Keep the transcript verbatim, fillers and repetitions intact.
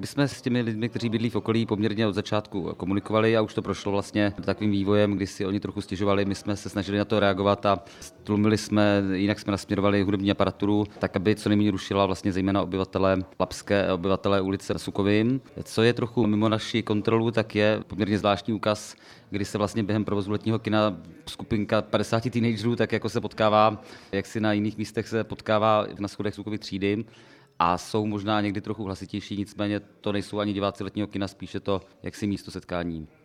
My jsme s těmi lidmi, kteří bydlí v okolí, poměrně od začátku komunikovali a už to prošlo vlastně takovým vývojem, kdy si oni trochu stěžovali. My jsme se snažili na to reagovat a stlumili jsme, jinak jsme nasměrovali hudební aparaturu, tak aby co nejméně rušila vlastně zejména obyvatele Lapské, obyvatele ulice Sukovým. Co je trochu mimo naši kontrolu, tak je poměrně zvláštní úkaz, kdy se vlastně během provozu letního kina skupinka padesáti teenagerů tak jako se potkává, jak si na jiných místech se potkává na schodech Sukovy třídy. A jsou možná někdy trochu hlasitější, nicméně to nejsou ani diváci letního kina, spíše to jaksi místo setkání.